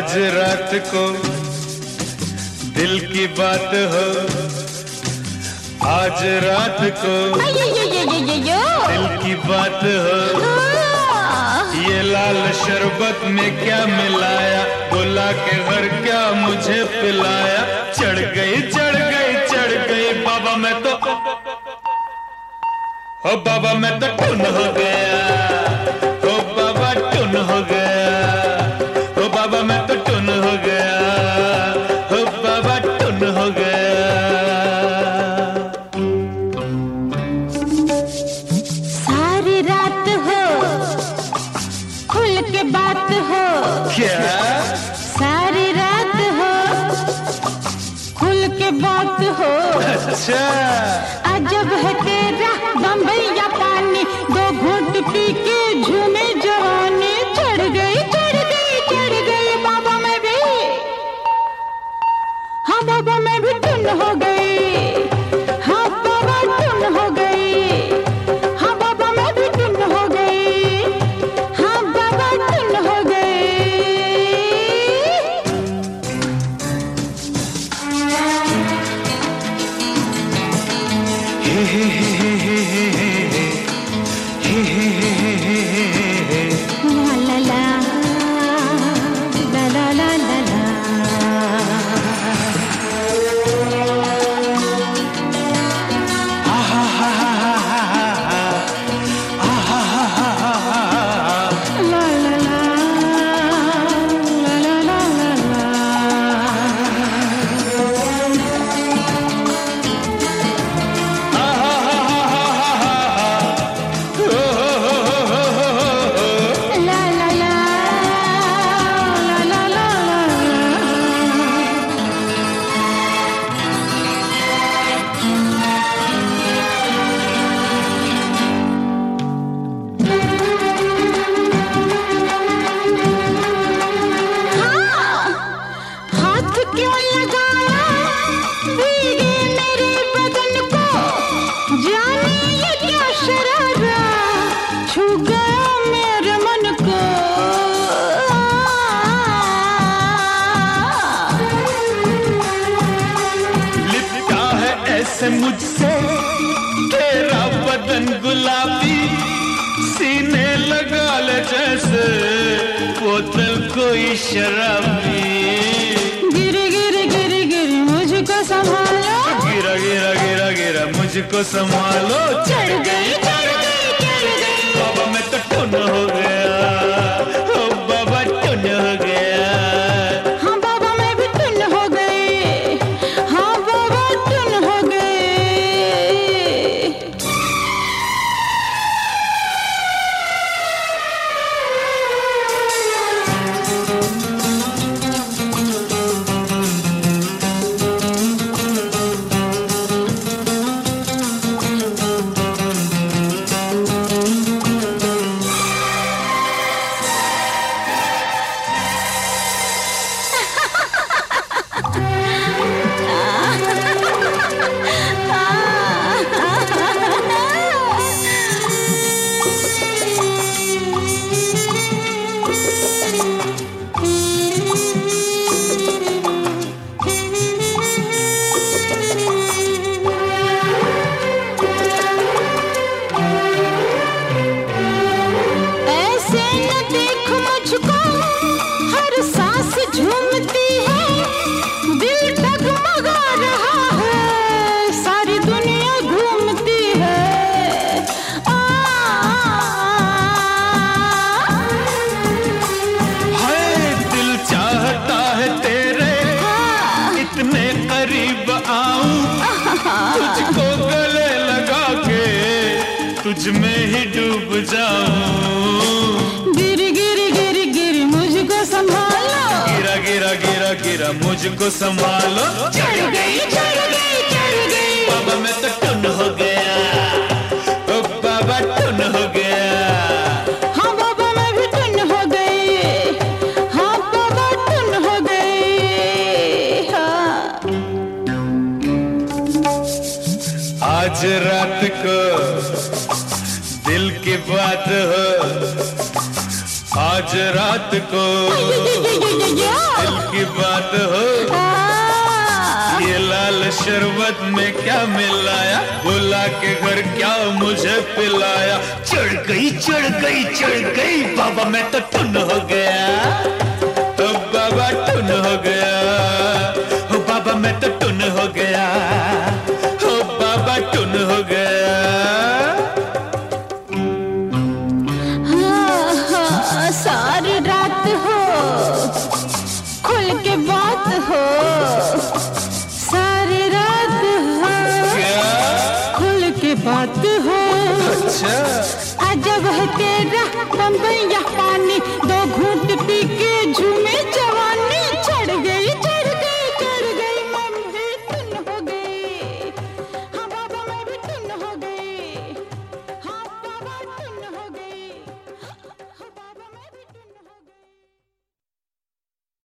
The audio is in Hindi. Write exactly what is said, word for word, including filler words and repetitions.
आज रात को दिल की बात हो, आज रात को दिल की बात हो। ये लाल शरबत में क्या मिलाया, बुला के घर क्या मुझे पिलाया। चढ़ गई चढ़ गई चढ़ गई बाबा मैं तो, ओ बाबा मैं तो टुन हो गया, ओ बाबा टुन हो गया, ओ बाबा मैं तो टुन हो गया, ओ बाबा टुन हो गया। सारी रात हो खुल के बात हो, क्या सारी रात हो खुल के बात हो। अच्छा अजब है तेरा बम्बई या पानी, दो घूंट पी के झूमे जवानी। चढ़ गई चढ़ गई चढ़ गई बाबा मैं भी, हाँ बाबा मैं भी टुन हो गई, हाँ बाबा टुन हो गई, हाँ बाबा मैं भी टुन हो गई, हाँ बाबा टुन हो गई। हे हे हे हे हे हे हे हे हे हे हे। ला ला ला ला ला ला ला। आहा हा हा हा हा हा, आहा हा हा हा हा। ला ला ला ला ला ला ला ला। आहा हा हा हा हा हा, ओ हो हो हो हो हो हो। ला ला ला ला ला ला ला। हाँ, हाथ क्यों लगाया भीगे मेरे बदन को, जाने ये क्या शरारा छू गया मेरे मन को। लिपटा है ऐसे मुझसे तेरा बदन गुलाबी, सीने लगा ले जैसे बोतल कोई शराबी। गिर गिर गिर गिर मुझको संभालो, गिरा गिरा गिरा गिरा मुझको संभालो। चढ़ गई चढ़ गई चढ़ गई। बाबा मैं तो टुन हो गया, ओ बाबा टुन हो गया। हाँ बाबा मैं भी टुन हो गई, हाँ बाबा टुन हो गई। ऐसे न देख मुझको, हर सांस झूमती है, दिल डगमगा रहा है, सारी दुनिया घूमती है। आ, हाय दिल चाहता है तेरे इतने करीब आऊं, तुझको गले लगा के तुझ में ही डूब जाऊं। गिर गिर गिर गिर मुझको संभालो, गिरा गिरा गिरा गिरा मुझको संभालो। चढ़ गई चढ़ गई चढ़ गई। बाबा मैं तो टुन हो गया, ओ बाबा टुन हो गया। हाँ बाबा मैं भी टुन हो गई, हाँ बाबा टुन हो गई। हाँ आज रात को दिल की बात हो, आज रात को दिल की बात हो, ये लाल शरबत में क्या मिलाया, बुला के घर क्या मुझे पिलाया। चढ़ गई चढ़ गई चढ़ गई बाबा मैं तो टुन हो गई।